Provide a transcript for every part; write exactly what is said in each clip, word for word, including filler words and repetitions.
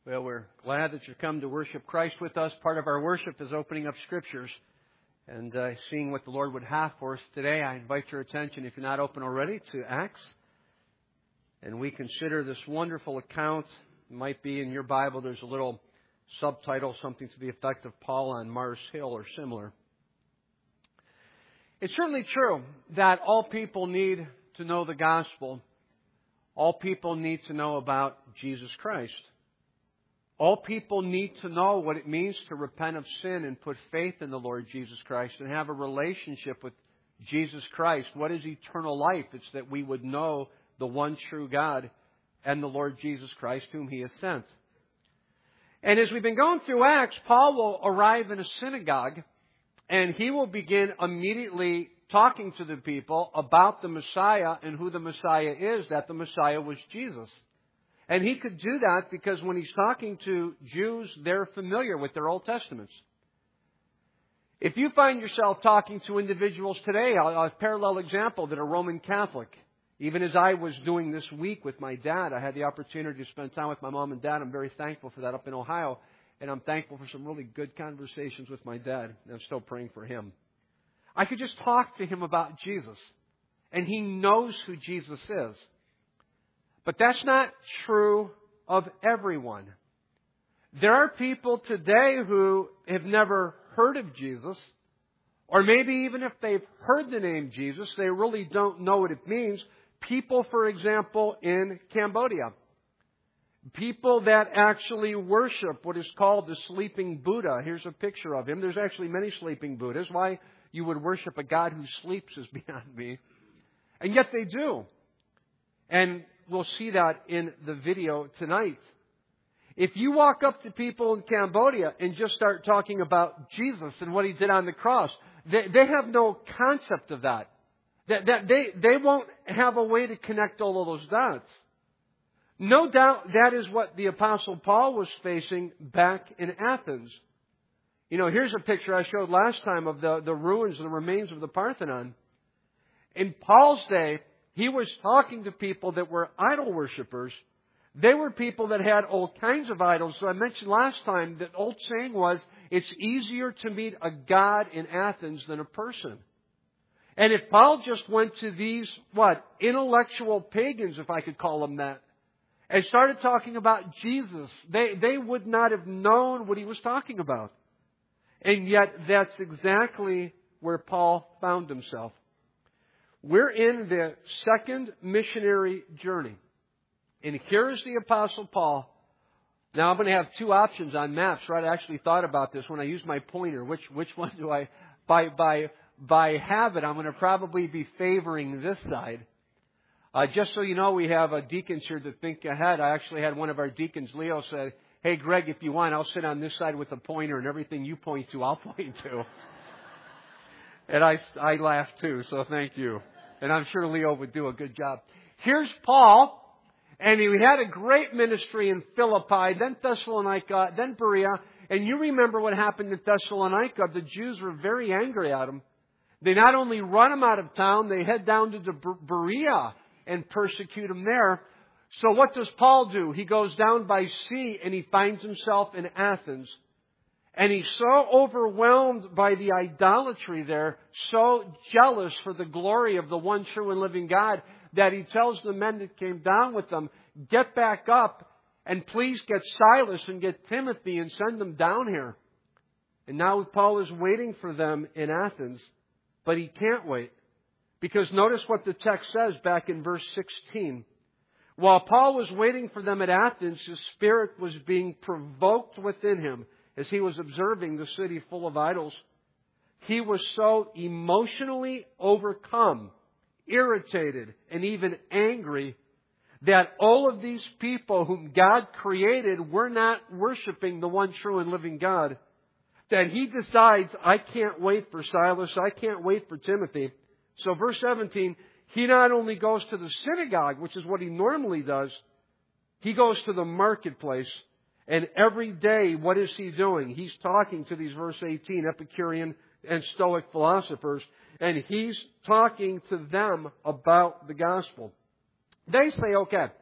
Well, we're glad that you've come to worship Christ with us. Part of our worship is opening up Scriptures and uh, seeing what the Lord would have for us today. I invite your attention, if you're not open already, to Acts. And we consider this wonderful account. It might be in your Bible, there's a little subtitle, something to the effect of Paul on Mars Hill or similar. It's certainly true that all people need to know the gospel. All people need to know about Jesus Christ. All people need to know what it means to repent of sin and put faith in the Lord Jesus Christ and have a relationship with Jesus Christ. What is eternal life? It's that we would know the one true God and the Lord Jesus Christ whom He has sent. And as we've been going through Acts, Paul will arrive in a synagogue and he will begin immediately talking to the people about the Messiah and who the Messiah is, that the Messiah was Jesus. And he could do that because when he's talking to Jews, they're familiar with their Old Testaments. If you find yourself talking to individuals today, a parallel example that are Roman Catholic, even as I was doing this week with my dad, I had the opportunity to spend time with my mom and dad. I'm very thankful for that up in Ohio. And I'm thankful for some really good conversations with my dad. And I'm still praying for him. I could just talk to him about Jesus. And he knows who Jesus is. But that's not true of everyone. There are people today who have never heard of Jesus, or maybe even if they've heard the name Jesus, they really don't know what it means. People, for example, in Cambodia. People that actually worship what is called the sleeping Buddha. Here's a picture of him. There's actually many sleeping Buddhas. Why you would worship a God who sleeps is beyond me. And yet they do. And we'll see that in the video tonight. If you walk up to people in Cambodia and just start talking about Jesus and what He did on the cross, they, they have no concept of that. That, that they, they won't have a way to connect all of those dots. No doubt that is what the Apostle Paul was facing back in Athens. You know, here's a picture I showed last time of the, the ruins and the remains of the Parthenon. In Paul's day, he was talking to people that were idol worshippers. They were people that had all kinds of idols. So I mentioned last time that old saying was, it's easier to meet a god in Athens than a person. And if Paul just went to these, what, intellectual pagans, if I could call them that, and started talking about Jesus, they, they would not have known what he was talking about. And yet that's exactly where Paul found himself. We're in the second missionary journey. And here's the Apostle Paul. Now I'm going to have two options on maps, right? I actually thought about this when I used my pointer. Which which one do I, by by by habit, I'm going to probably be favoring this side. Uh, just so you know, we have a deacons here that think ahead. I actually had one of our deacons, Leo, say, hey, Greg, if you want, I'll sit on this side with the pointer and everything you point to, I'll point to. And I, I laughed too, so thank you. And I'm sure Leo would do a good job. Here's Paul, and he had a great ministry in Philippi, then Thessalonica, then Berea. And you remember what happened in Thessalonica. The Jews were very angry at him. They not only run him out of town, they head down to Berea and persecute him there. So what does Paul do? He goes down by sea and he finds himself in Athens. And he's so overwhelmed by the idolatry there, so jealous for the glory of the one true and living God, that he tells the men that came down with them, get back up and please get Silas and get Timothy and send them down here. And now Paul is waiting for them in Athens, but he can't wait. Because notice what the text says back in verse sixteen. While Paul was waiting for them at Athens, his spirit was being provoked within him as he was observing the city full of idols. He was so emotionally overcome, irritated, and even angry that all of these people whom God created were not worshiping the one true and living God, that he decides, I can't wait for Silas, I can't wait for Timothy. So verse seventeen, he not only goes to the synagogue, which is what he normally does, he goes to the marketplace. And every day, what is he doing? He's talking to these, verse eighteen, Epicurean and Stoic philosophers. And he's talking to them about the gospel. They say, okay,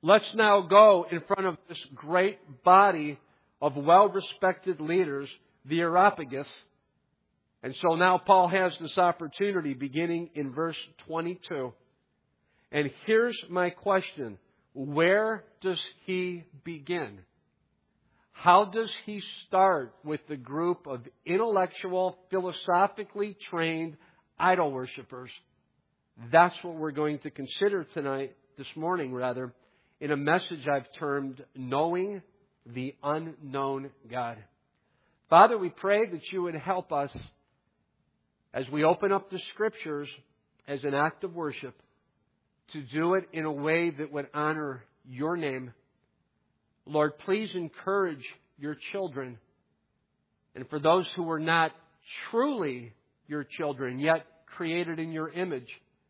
Let's now go in front of this great body of well-respected leaders, the Areopagus. And so now Paul has this opportunity beginning in verse twenty-two. And here's my question. Where does he begin? How does he start with the group of intellectual, philosophically trained idol worshippers? That's what we're going to consider tonight, this morning rather, in a message I've termed Knowing the Unknown God. Father, we pray that you would help us as we open up the Scriptures as an act of worship to do it in a way that would honor your name. Lord, please encourage your children. And for those who are not truly your children, yet created in your image,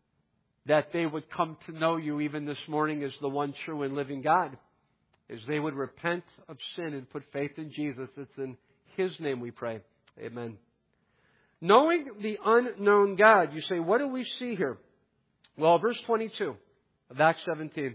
that they would come to know you even this morning as the one true and living God, as they would repent of sin and put faith in Jesus. It's in His name we pray. Amen. Knowing the unknown God, you say, what do we see here? Well, verse twenty-two of Acts seventeen.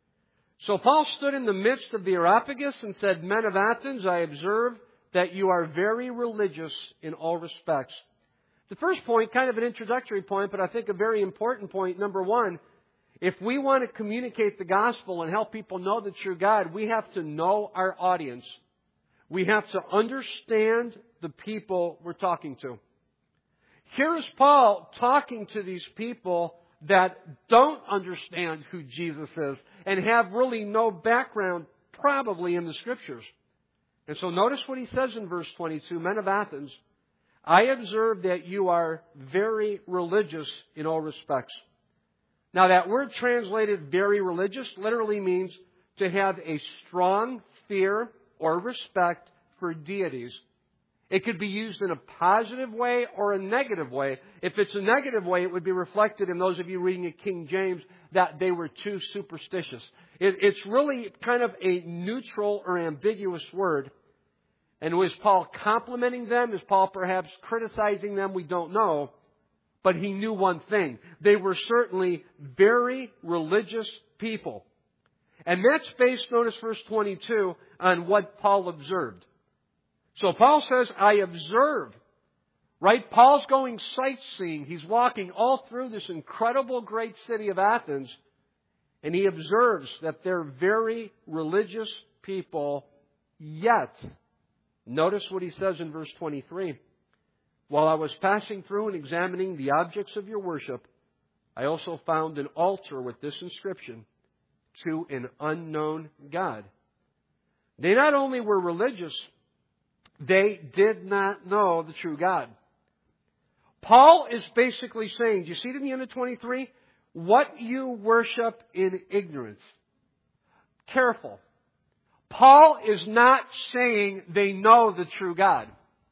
So Paul stood in the midst of the Areopagus and said, Men of Athens, I observe that you are very religious in all respects. The first point, kind of an introductory point, but I think a very important point. Number one, if we want to communicate the gospel and help people know the true God, we have to know our audience. We have to understand the people we're talking to. Here is Paul talking to these people that don't understand who Jesus is and have really no background probably in the Scriptures. And so notice what he says in verse twenty-two, Men of Athens, I observe that you are very religious in all respects. Now that word translated very religious literally means to have a strong fear or respect for deities. It could be used in a positive way or a negative way. If it's a negative way, it would be reflected in those of you reading at King James that they were too superstitious. It, it's really kind of a neutral or ambiguous word. And was Paul complimenting them? Is Paul perhaps criticizing them? We don't know. But he knew one thing. They were certainly very religious people. And that's based, notice verse twenty-two, on what Paul observed. So Paul says, I observe. Right? Paul's going sightseeing. He's walking all through this incredible great city of Athens. And he observes that they're very religious people. Yet, notice what he says in verse twenty-three. While I was passing through and examining the objects of your worship, I also found an altar with this inscription, To an Unknown God. They not only were religious, they did not know the true God. Paul is basically saying, do you see it in the end of twenty-three? What you worship in ignorance. Careful. Paul is not saying they know the true God.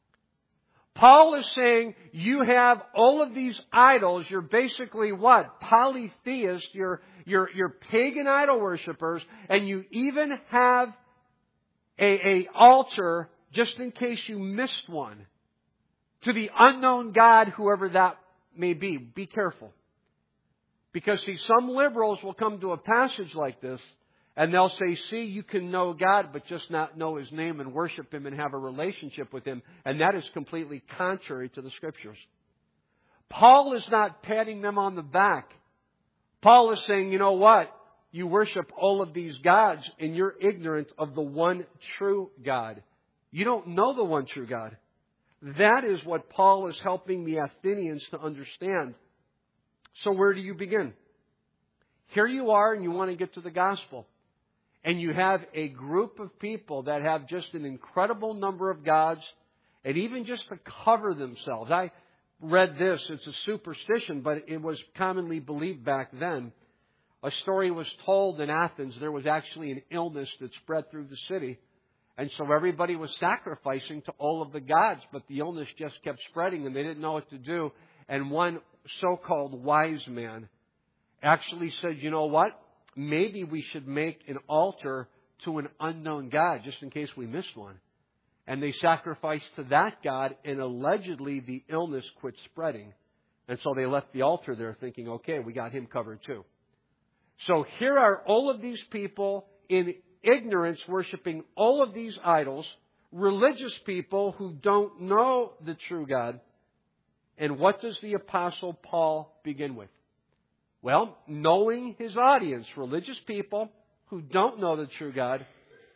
Paul is saying you have all of these idols. You're basically what? Polytheists. You're, you're, you're pagan idol worshippers. And you even have a, a altar just in case you missed one, to the unknown God, whoever that may be. Be careful. Because, see, some liberals will come to a passage like this, and they'll say, see, you can know God, but just not know His name and worship Him and have a relationship with Him. And that is completely contrary to the Scriptures. Paul is not patting them on the back. Paul is saying, you know what? You worship all of these gods, and you're ignorant of the one true God. You don't know the one true God. That is what Paul is helping the Athenians to understand. So where do you begin? Here you are and you want to get to the gospel. And you have a group of people that have just an incredible number of gods, and even just to cover themselves. I read this, it's a superstition, but it was commonly believed back then. A story was told in Athens. There was actually an illness that spread through the city. And so everybody was sacrificing to all of the gods, but the illness just kept spreading and they didn't know what to do. And one so-called wise man actually said, you know what? Maybe we should make an altar to an unknown God just in case we missed one. And they sacrificed to that God, and allegedly the illness quit spreading. And so they left the altar there thinking, okay, we got him covered too. So here are all of these people in ignorance worshiping all of these idols, religious people who don't know the true God. And what does the Apostle Paul begin with? Well, knowing his audience, religious people who don't know the true God,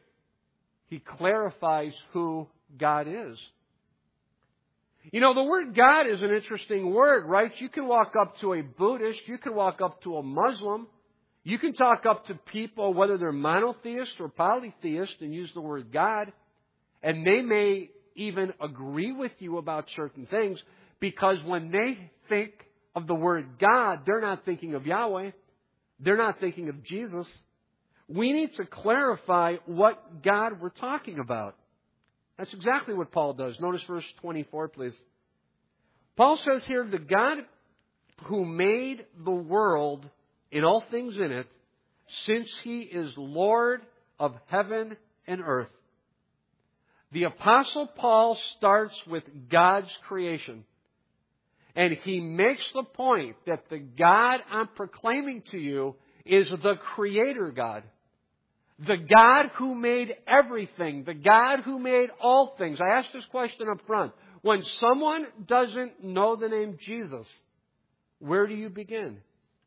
he clarifies who God is. You know, the word God is an interesting word, right? You can walk up to a Buddhist, you can walk up to a Muslim, you can talk up to people, whether they're monotheist or polytheist, and use the word God, and they may even agree with you about certain things, because when they think of the word God, they're not thinking of Yahweh. They're not thinking of Jesus. We need to clarify what God we're talking about. That's exactly what Paul does. Notice verse twenty-four, please. Paul says here, the God who made the world and all things in it, since He is Lord of heaven and earth. The Apostle Paul starts with God's creation. And he makes the point that the God I'm proclaiming to you is the Creator God. The God who made everything. The God who made all things. I asked this question up front. When someone doesn't know the name Jesus, where do you begin?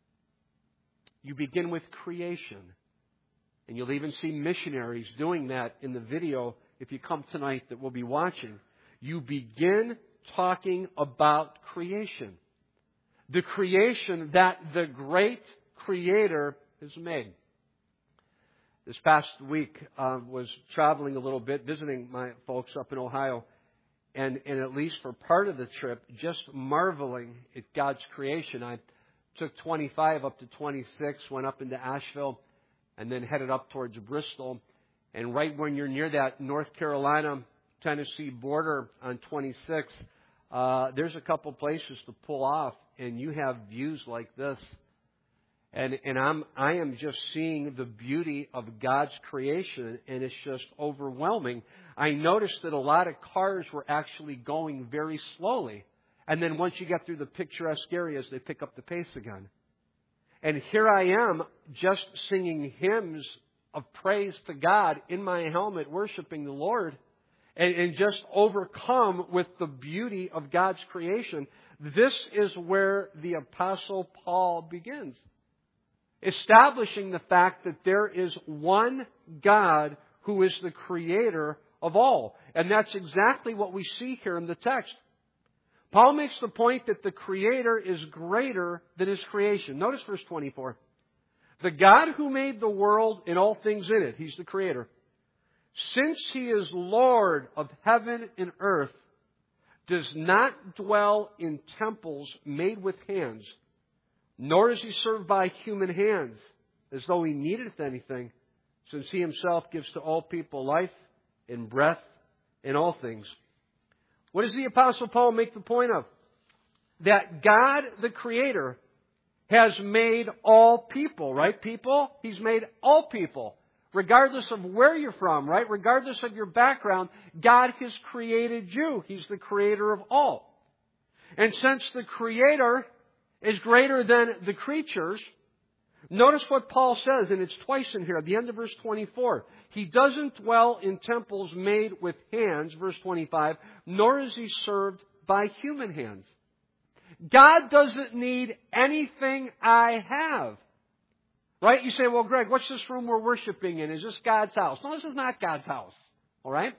You begin with creation. And you'll even see missionaries doing that in the video if you come tonight that we'll be watching. You begin talking about creation. The creation that the great Creator has made. This past week, I uh, was traveling a little bit, visiting my folks up in Ohio, and, and at least for part of the trip, just marveling at God's creation. I took twenty-five up to twenty-six, went up into Asheville, and then headed up towards Bristol. And right when you're near that North Carolina Tennessee border on twenty-six, uh, there's a couple places to pull off, and you have views like this. And, and I'm, I am just seeing the beauty of God's creation, and it's just overwhelming. I noticed that a lot of cars were actually going very slowly. And then once you get through the picturesque areas, they pick up the pace again. And here I am just singing hymns of praise to God in my helmet, worshiping the Lord, and, and just overcome with the beauty of God's creation. This is where the Apostle Paul begins. Establishing the fact that there is one God who is the Creator of all. And that's exactly what we see here in the text. Paul makes the point that the Creator is greater than His creation. Notice verse twenty-four. The God who made the world and all things in it, He's the Creator. Since He is Lord of heaven and earth, does not dwell in temples made with hands, nor is He served by human hands, as though He needed anything, since He Himself gives to all people life and breath and all things. What does the Apostle Paul make the point of? That God, the Creator, has made all people, right, people? He's made all people, regardless of where you're from, right? Regardless of your background, God has created you. He's the Creator of all. And since the Creator is greater than the creatures, notice what Paul says, and it's twice in here, at the end of verse twenty-four. He doesn't dwell in temples made with hands, verse twenty-five, nor is He served by human hands. God doesn't need anything I have. Right? You say, well, Greg, what's this room we're worshiping in? Is this God's house? No, this is not God's house. All right?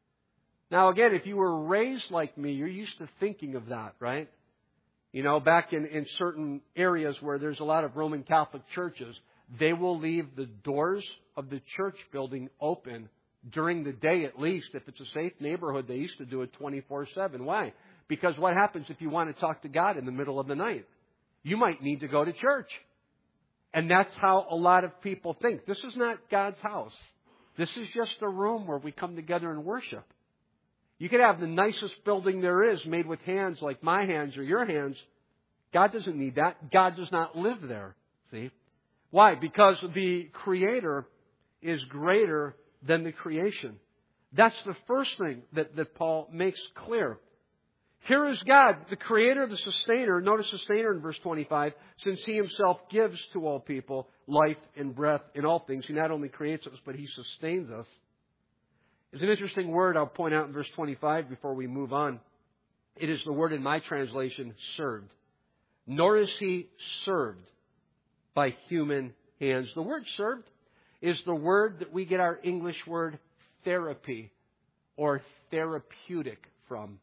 Now, again, if you were raised like me, you're used to thinking of that, right? You know, back in, in certain areas where there's a lot of Roman Catholic churches, they will leave the doors of the church building open during the day at least. If it's a safe neighborhood, they used to do it twenty-four seven. Why? Because what happens if you want to talk to God in the middle of the night? You might need to go to church. And that's how a lot of people think. This is not God's house. This is just a room where we come together and worship. You could have the nicest building there is made with hands like my hands or your hands. God doesn't need that. God does not live there. See? Why? Because the Creator is greater than the creation. That's the first thing that, that Paul makes clear. Here is God, the Creator, the Sustainer. Notice Sustainer in verse twenty-five. Since He Himself gives to all people life and breath in all things. He not only creates us, but He sustains us. It's an interesting word I'll point out in verse twenty-five before we move on. It is the word in my translation, served. Nor is He served by human hands. The word served is the word that we get our English word therapy or therapeutic from.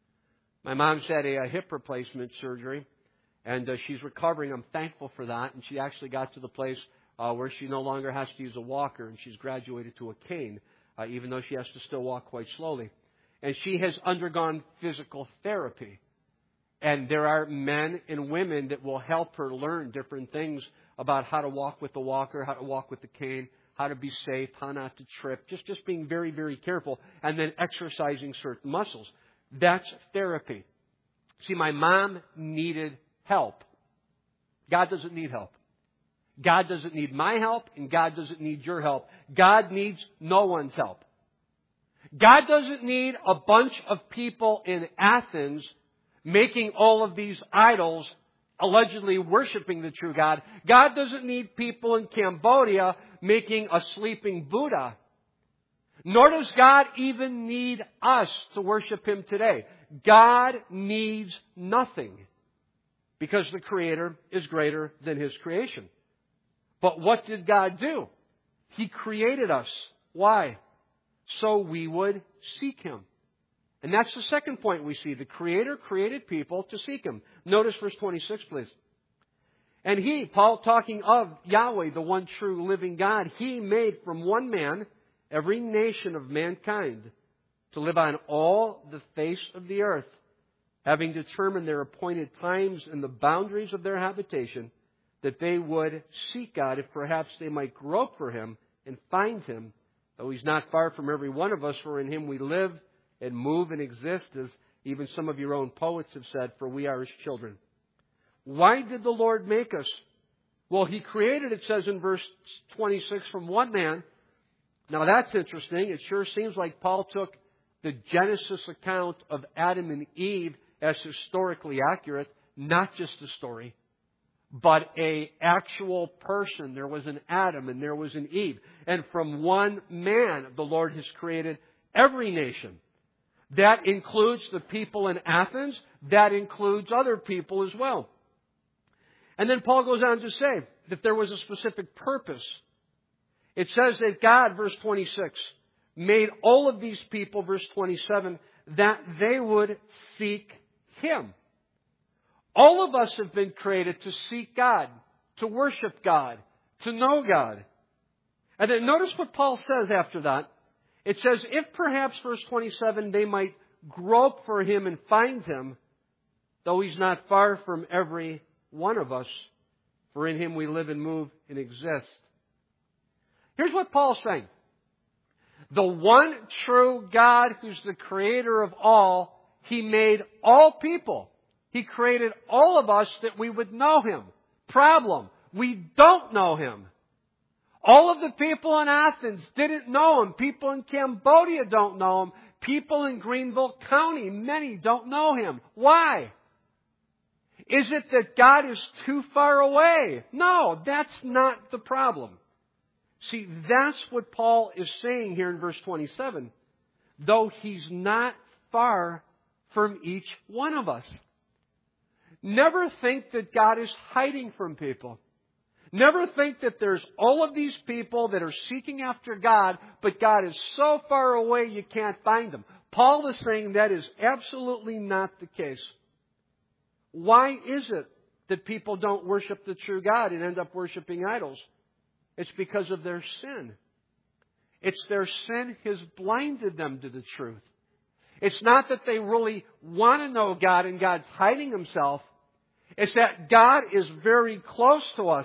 My mom's had a, a hip replacement surgery, and uh, she's recovering. I'm thankful for that. And she actually got to the place uh, where she no longer has to use a walker, and she's graduated to a cane, uh, even though she has to still walk quite slowly. And she has undergone physical therapy. And there are men and women that will help her learn different things about how to walk with the walker, how to walk with the cane, how to be safe, how not to trip, just, just being very, very careful, and then exercising certain muscles. That's therapy. See, my mom needed help. God doesn't need help. God doesn't need my help, and God doesn't need your help. God needs no one's help. God doesn't need a bunch of people in Athens making all of these idols, allegedly worshiping the true God. God doesn't need people in Cambodia making a sleeping Buddha. Nor does God even need us to worship Him today. God needs nothing because the Creator is greater than His creation. But what did God do? He created us. Why? So we would seek Him. And that's the second point we see. The Creator created people to seek Him. Notice verse twenty-six, please. And He, Paul talking of Yahweh, the one true living God, He made from one man every nation of mankind to live on all the face of the earth, having determined their appointed times and the boundaries of their habitation, that they would seek God, if perhaps they might grope for Him and find Him, though He's not far from every one of us, for in Him we live and move and exist, as even some of your own poets have said, for we are His children. Why did the Lord make us? Well, He created, it says in verse twenty-six, from one man. Now that's interesting. It sure seems like Paul took the Genesis account of Adam and Eve as historically accurate, not just a story, but a actual person. There was an Adam and there was an Eve. And from one man, the Lord has created every nation. That includes the people in Athens. That includes other people as well. And then Paul goes on to say that there was a specific purpose. It says that God, verse twenty-six, made all of these people, verse twenty-seven, that they would seek Him. All of us have been created to seek God, to worship God, to know God. And then notice what Paul says after that. It says, if perhaps, verse twenty-seven, they might grope for Him and find Him, though He's not far from every one of us, for in Him we live and move and exist. Here's what Paul's saying. The one true God who's the creator of all, He made all people. He created all of us that we would know Him. Problem, we don't know Him. All of the people in Athens didn't know Him. People in Cambodia don't know Him. People in Greenville County, many don't know Him. Why? Is it that God is too far away? No, that's not the problem. See, that's what Paul is saying here in verse twenty-seven. Though He's not far from each one of us. Never think that God is hiding from people. Never think that there's all of these people that are seeking after God, but God is so far away you can't find Him. Paul is saying that is absolutely not the case. Why is it that people don't worship the true God and end up worshiping idols? It's because of their sin. It's their sin has blinded them to the truth. It's not that they really want to know God and God's hiding Himself. It's that God is very close to us.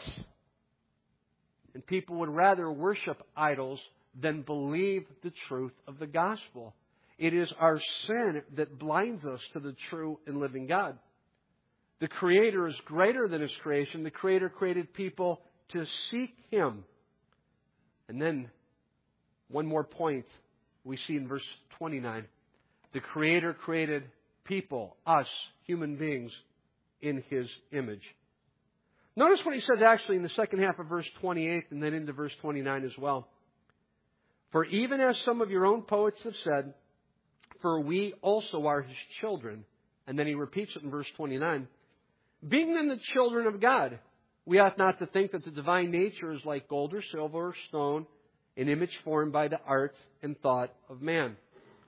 And people would rather worship idols than believe the truth of the gospel. It is our sin that blinds us to the true and living God. The Creator is greater than His creation. The Creator created people to seek Him. And then, one more point we see in verse twenty-nine. The Creator created people, us, human beings, in His image. Notice what he says actually in the second half of verse twenty-eight and then into verse twenty-nine as well. For even as some of your own poets have said, for we also are His children. And then he repeats it in verse twenty-nine. Being then the children of God, we ought not to think that the divine nature is like gold or silver or stone, an image formed by the art and thought of man.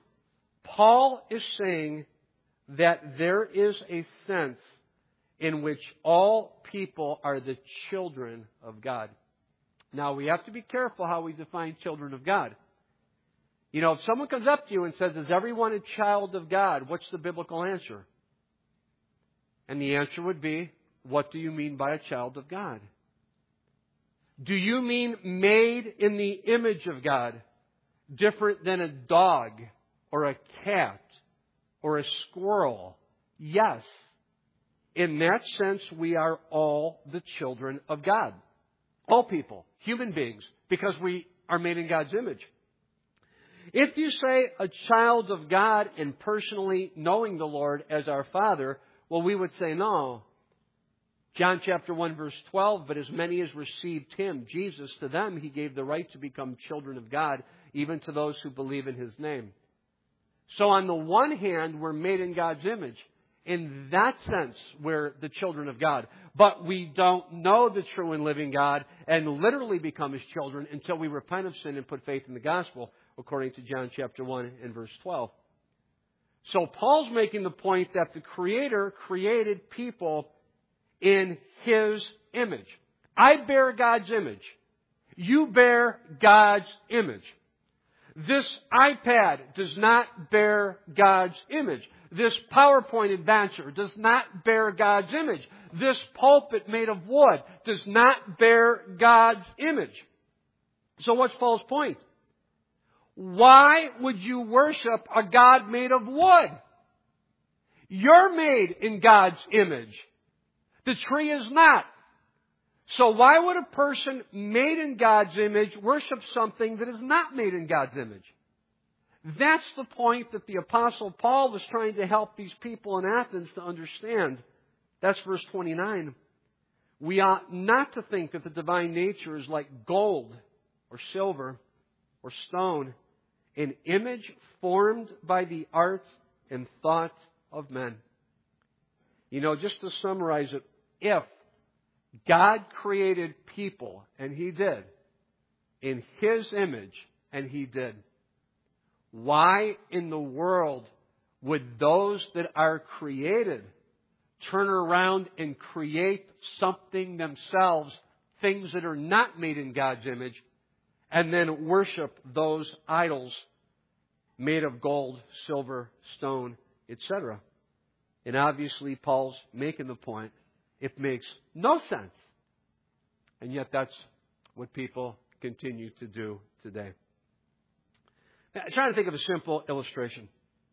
Paul is saying that there is a sense in which all people are the children of God. Now, we have to be careful how we define children of God. You know, if someone comes up to you and says, is everyone a child of God? What's the biblical answer? And the answer would be, what do you mean by a child of God? Do you mean made in the image of God, different than a dog or a cat or a squirrel? Yes. In that sense, we are all the children of God. All people, human beings, because we are made in God's image. If you say a child of God and personally knowing the Lord as our Father, well, we would say no. John chapter one verse twelve, but as many as received Him, Jesus, to them He gave the right to become children of God, even to those who believe in His name. So on the one hand, we're made in God's image. In that sense, we're the children of God. But we don't know the true and living God and literally become His children until we repent of sin and put faith in the gospel, according to John chapter one and verse twelve. So Paul's making the point that the Creator created people in His image. I bear God's image. You bear God's image. This iPad does not bear God's image. This PowerPoint adventure does not bear God's image. This pulpit made of wood does not bear God's image. So what's Paul's point? Why would you worship a God made of wood? You're made in God's image. The tree is not. So why would a person made in God's image worship something that is not made in God's image? That's the point that the Apostle Paul was trying to help these people in Athens to understand. That's verse twenty-nine. We ought not to think that the divine nature is like gold or silver or stone, an image formed by the art and thought of men. You know, just to summarize it, if God created people, and He did, in His image, and He did, why in the world would those that are created turn around and create something themselves, things that are not made in God's image, and then worship those idols made of gold, silver, stone, et cetera? And obviously, Paul's making the point, it makes no sense. And yet that's what people continue to do today. Now, I'm trying to think of a simple illustration.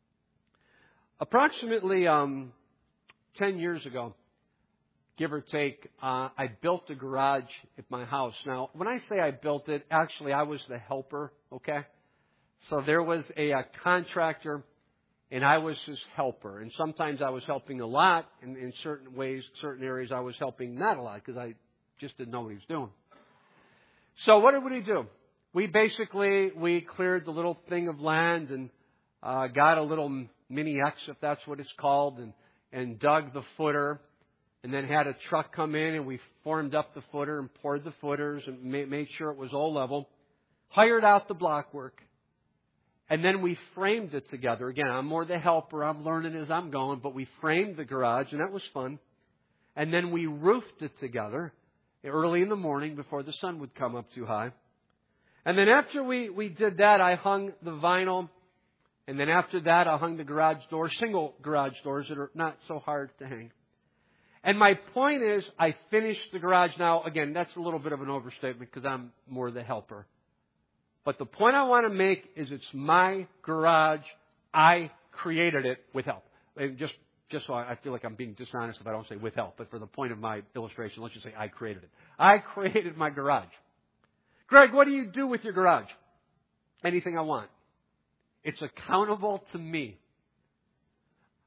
Approximately um, ten years ago, give or take, uh, I built a garage at my house. Now, when I say I built it, actually I was the helper, okay? So there was a, a contractor, and I was his helper. And sometimes I was helping a lot, and in certain ways, certain areas I was helping not a lot, because I just didn't know what he was doing. So what did we do? We basically, we cleared the little thing of land and uh, got a little mini X, if that's what it's called, and, and dug the footer, and then had a truck come in, and we formed up the footer and poured the footers and ma- made sure it was all level. Hired out the block work. And then we framed it together. Again, I'm more the helper. I'm learning as I'm going, but we framed the garage, and that was fun. And then we roofed it together early in the morning before the sun would come up too high. And then after we, we did that, I hung the vinyl. And then after that, I hung the garage doors, single garage doors that are not so hard to hang. And my point is, I finished the garage. Now, again, that's a little bit of an overstatement because I'm more the helper. But the point I want to make is it's my garage. I created it with help. And just just so I feel like I'm being dishonest if I don't say with help. But for the point of my illustration, let's just say I created it. I created my garage. Greg, what do you do with your garage? Anything I want. It's accountable to me.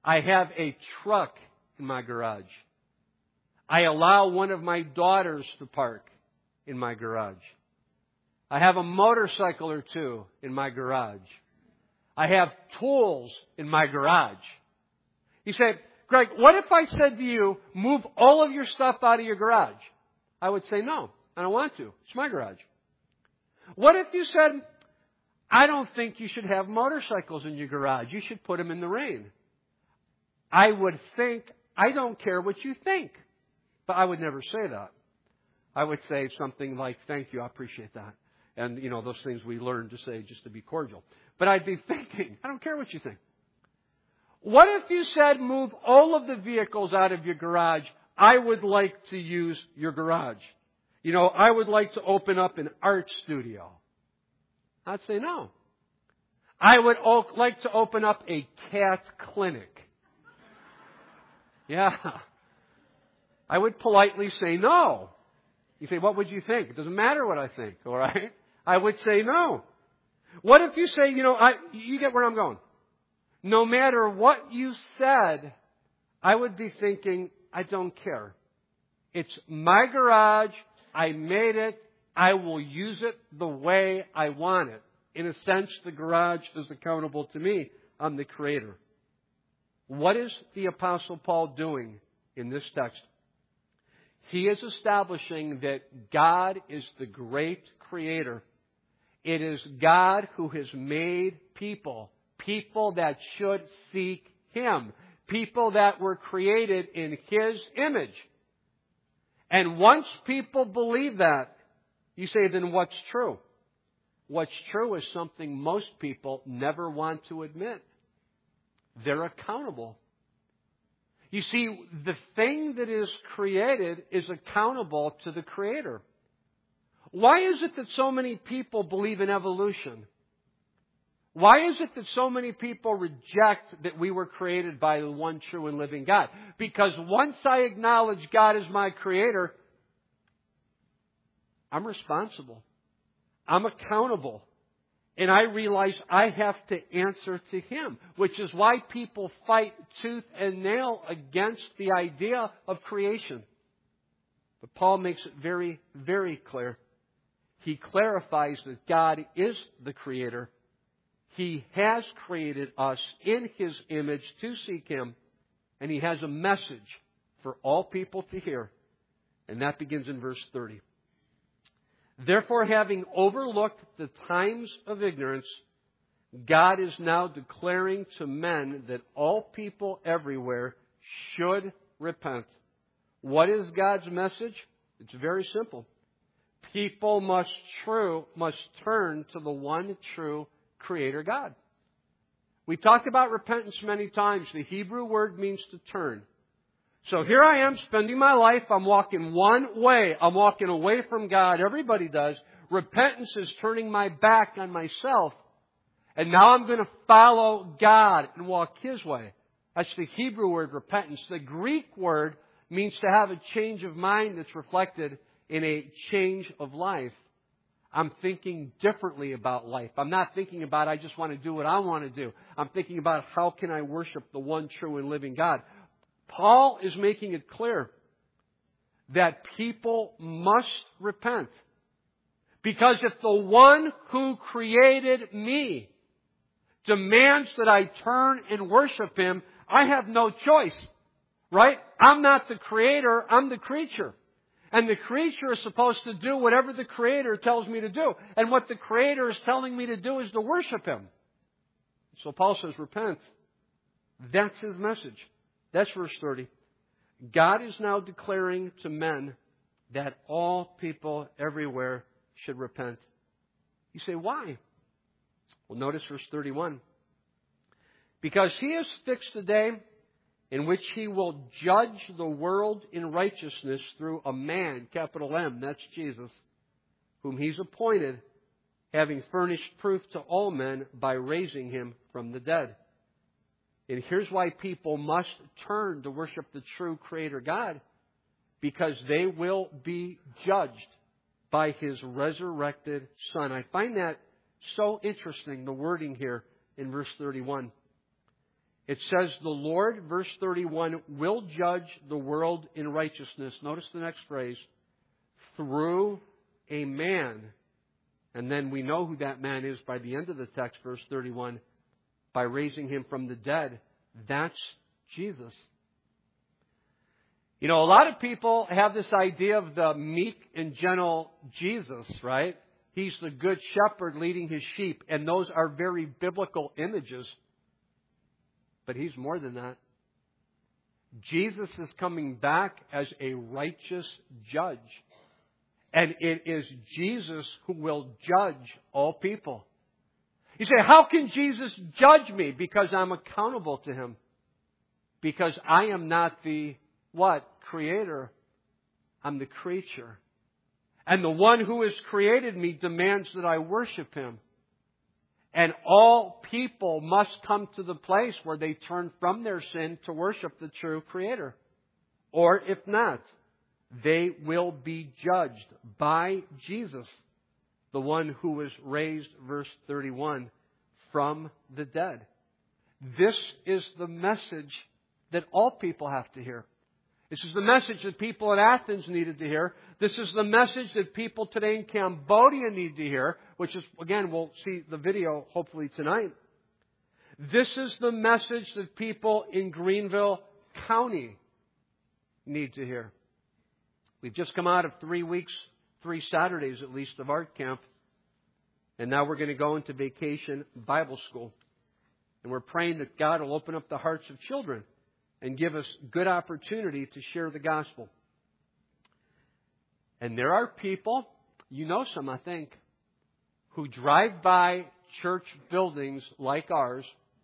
I have a truck in my garage. I allow one of my daughters to park in my garage. I have a motorcycle or two in my garage. I have tools in my garage. You say, Greg, what if I said to you, move all of your stuff out of your garage? I would say, no, I don't want to. It's my garage. What if you said, I don't think you should have motorcycles in your garage. You should put them in the rain. I would think, I don't care what you think. But I would never say that. I would say something like, thank you, I appreciate that. And, you know, those things we learn to say just to be cordial. But I'd be thinking, I don't care what you think. What if you said, move all of the vehicles out of your garage? I would like to use your garage. You know, I would like to open up an art studio. I'd say no. I would like to open up a cat clinic. Yeah. I would politely say no. You say, what would you think? It doesn't matter what I think, all right? I would say no. What if you say, you know, I, you get where I'm going. No matter what you said, I would be thinking, I don't care. It's my garage. I made it. I will use it the way I want it. In a sense, the garage is accountable to me. I'm the creator. What is the Apostle Paul doing in this text? He is establishing that God is the great creator. It is God who has made people, people that should seek Him, people that were created in His image. And once people believe that, you say, then what's true? What's true is something most people never want to admit. They're accountable. You see, the thing that is created is accountable to the Creator. Why is it that so many people believe in evolution? Why is it that so many people reject that we were created by the one true and living God? Because once I acknowledge God as my Creator, I'm responsible. I'm accountable. And I realize I have to answer to Him, which is why people fight tooth and nail against the idea of creation. But Paul makes it very, very clear. He clarifies that God is the Creator. He has created us in His image to seek Him, and He has a message for all people to hear. And that begins in verse thirty. Therefore, having overlooked the times of ignorance, God is now declaring to men that all people everywhere should repent. What is God's message? It's very simple. People must true must turn to the one true Creator God. We talked about repentance many times. The Hebrew word means to turn. So here I am spending my life. I'm walking one way. I'm walking away from God. Everybody does. Repentance is turning my back on myself. And now I'm going to follow God and walk His way. That's the Hebrew word repentance. The Greek word means to have a change of mind that's reflected in a change of life. I'm thinking differently about life. I'm not thinking about I just want to do what I want to do. I'm thinking about how can I worship the one true and living God. Paul is making it clear that people must repent. Because if the one who created me demands that I turn and worship Him, I have no choice. Right? I'm not the creator, I'm the creature. And the creature is supposed to do whatever the Creator tells me to do. And what the Creator is telling me to do is to worship Him. So Paul says, repent. That's his message. That's verse thirty. God is now declaring to men that all people everywhere should repent. You say, why? Well, notice verse thirty-one. Because He has fixed a day in which He will judge the world in righteousness through a man, capital M, that's Jesus, whom He's appointed, having furnished proof to all men by raising Him from the dead. And here's why people must turn to worship the true Creator God. Because they will be judged by His resurrected Son. I find that so interesting, the wording here in verse thirty-one. It says the Lord, verse thirty-one, will judge the world in righteousness. Notice the next phrase. Through a man. And then we know who that man is by the end of the text, verse thirty-one, by raising him from the dead. That's Jesus. You know, a lot of people have this idea of the meek and gentle Jesus, right? He's the good shepherd leading his sheep. And those are very biblical images. But he's more than that. Jesus is coming back as a righteous judge. And it is Jesus who will judge all people. You say, how can Jesus judge me? Because I'm accountable to Him. Because I am not the, what? Creator. I'm the creature. And the one who has created me demands that I worship Him. And all people must come to the place where they turn from their sin to worship the true Creator. Or if not, they will be judged by Jesus, the one who was raised, verse thirty-one, from the dead. This is the message that all people have to hear. This is the message that people in Athens needed to hear. This is the message that people today in Cambodia need to hear, which is, again, we'll see the video hopefully tonight. This is the message that people in Greenville County need to hear. We've just come out of three weeks, three Saturdays at least of art camp. And now we're going to go into vacation Bible school. And we're praying that God will open up the hearts of children and give us good opportunity to share the gospel. And there are people, you know some I think, who drive by church buildings like ours,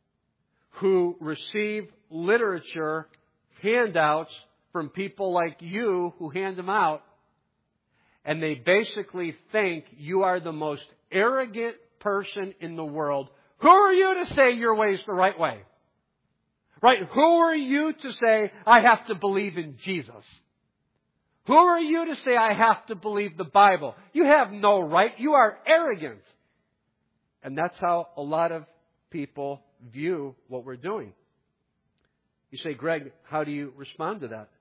who receive literature, handouts from people like you who hand them out, and they basically think you are the most arrogant person in the world. Who are you to say your way is the right way? Right? Who are you to say, I have to believe in Jesus? Who are you to say, I have to believe the Bible? You have no right. You are arrogant. And that's how a lot of people view what we're doing. You say, Greg, how do you respond to that?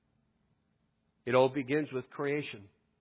It all begins with creation.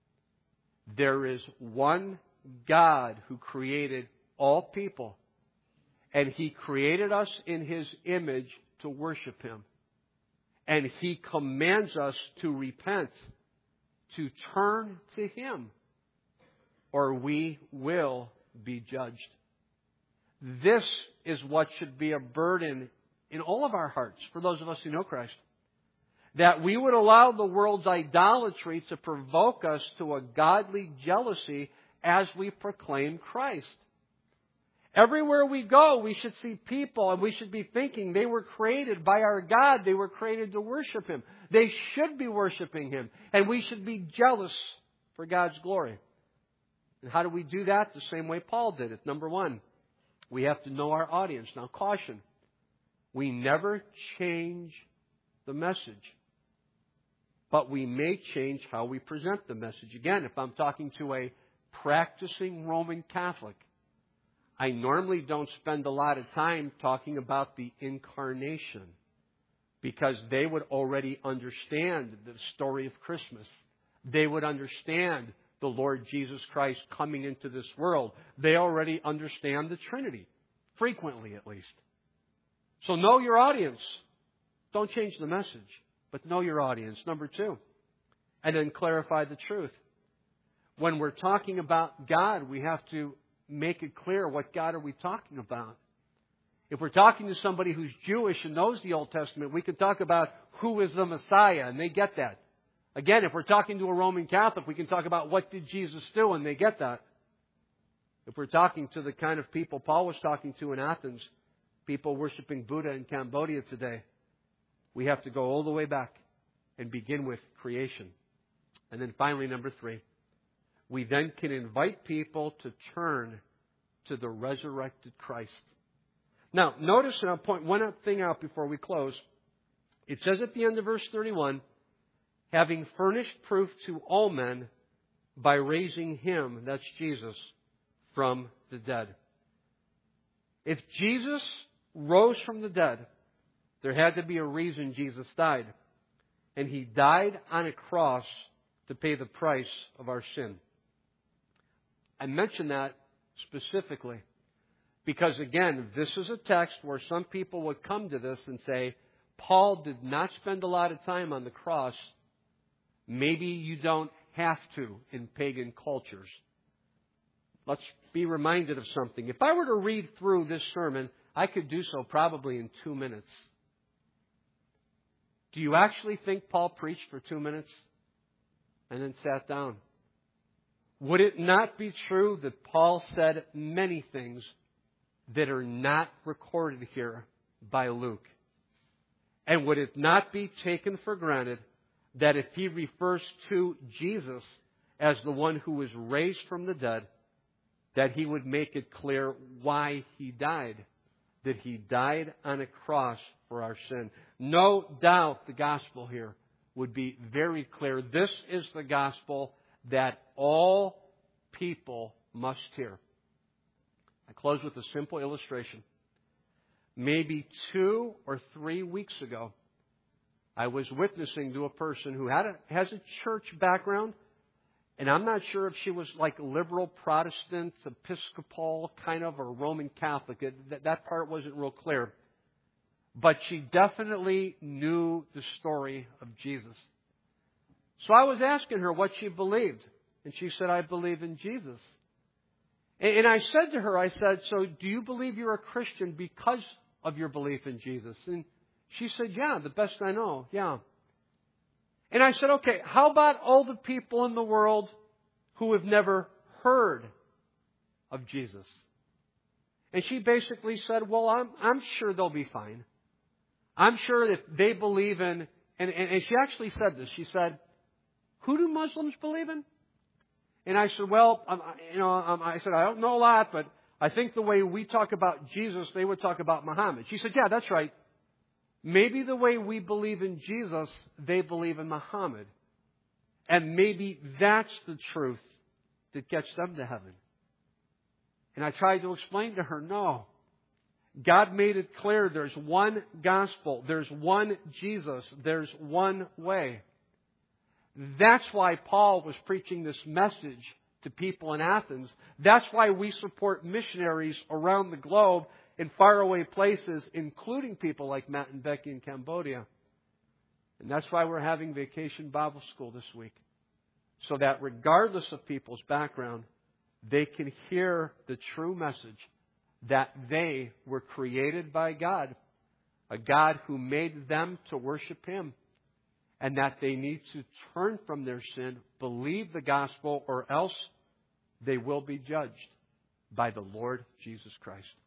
There is one God who created all people. And He created us in His image to worship Him. And He commands us to repent, to turn to Him, or we will be judged. This is what should be a burden in all of our hearts for those of us who know Christ. That we would allow the world's idolatry to provoke us to a godly jealousy as we proclaim Christ. Everywhere we go, we should see people and we should be thinking they were created by our God. They were created to worship Him. They should be worshiping Him. And we should be jealous for God's glory. And how do we do that? The same way Paul did it. Number one, we have to know our audience. Now, caution. We never change the message. But we may change how we present the message. Again, if I'm talking to a practicing Roman Catholic, I normally don't spend a lot of time talking about the incarnation because they would already understand the story of Christmas. They would understand the Lord Jesus Christ coming into this world. They already understand the Trinity, frequently at least. So know your audience. Don't change the message, but know your audience. Number two, and then clarify the truth. When we're talking about God, we have to make it clear what God are we talking about. If we're talking to somebody who's Jewish and knows the Old Testament, we can talk about who is the Messiah, and they get that. Again, if we're talking to a Roman Catholic, we can talk about what did Jesus do, and they get that. If we're talking to the kind of people Paul was talking to in Athens, people worshiping Buddha in Cambodia today, we have to go all the way back and begin with creation. And then finally, number three, we then can invite people to turn to the resurrected Christ. Now, notice, and I'll point one thing out before we close. It says at the end of verse thirty-one, having furnished proof to all men by raising Him, that's Jesus, from the dead. If Jesus rose from the dead, There had to be a reason Jesus died. And He died on a cross to pay the price of our sin. I mention that specifically because, again, this is a text where some people would come to this and say, Paul did not spend a lot of time on the cross. Maybe you don't have to in pagan cultures. Let's be reminded of something. If I were to read through this sermon, I could do so probably in two minutes. Do you actually think Paul preached for two minutes and then sat down? Would it not be true that Paul said many things that are not recorded here by Luke? And would it not be taken for granted that if he refers to Jesus as the one who was raised from the dead, that he would make it clear why he died? That he died on a cross for our sin. No doubt the gospel here would be very clear. This is the gospel that all people must hear. I close with a simple illustration. Maybe two or three weeks ago, I was witnessing to a person who had a, has a church background, and I'm not sure if she was like liberal Protestant, Episcopal kind of, or Roman Catholic. It, that, that part wasn't real clear. But she definitely knew the story of Jesus. So I was asking her what she believed. And she said, I believe in Jesus. And, and I said to her, I said, so do you believe you're a Christian because of your belief in Jesus? And she said, yeah, the best I know, yeah. And I said, okay, how about all the people in the world who have never heard of Jesus? And she basically said, well, I'm, I'm sure they'll be fine. I'm sure if they believe in, and, and, and she actually said this, she said, who do Muslims believe in? And I said, well, um, you know, um, I said, I don't know a lot, but I think the way we talk about Jesus, they would talk about Muhammad. She said, yeah, that's right. Maybe the way we believe in Jesus, they believe in Muhammad. And maybe that's the truth that gets them to heaven. And I tried to explain to her, no. God made it clear there's one gospel, there's one Jesus, there's one way. That's why Paul was preaching this message to people in Athens. That's why we support missionaries around the globe in faraway places, including people like Matt and Becky in Cambodia. And that's why we're having Vacation Bible School this week. So that regardless of people's background, they can hear the true message that they were created by God, a God who made them to worship Him, and that they need to turn from their sin, believe the gospel, or else they will be judged by the Lord Jesus Christ.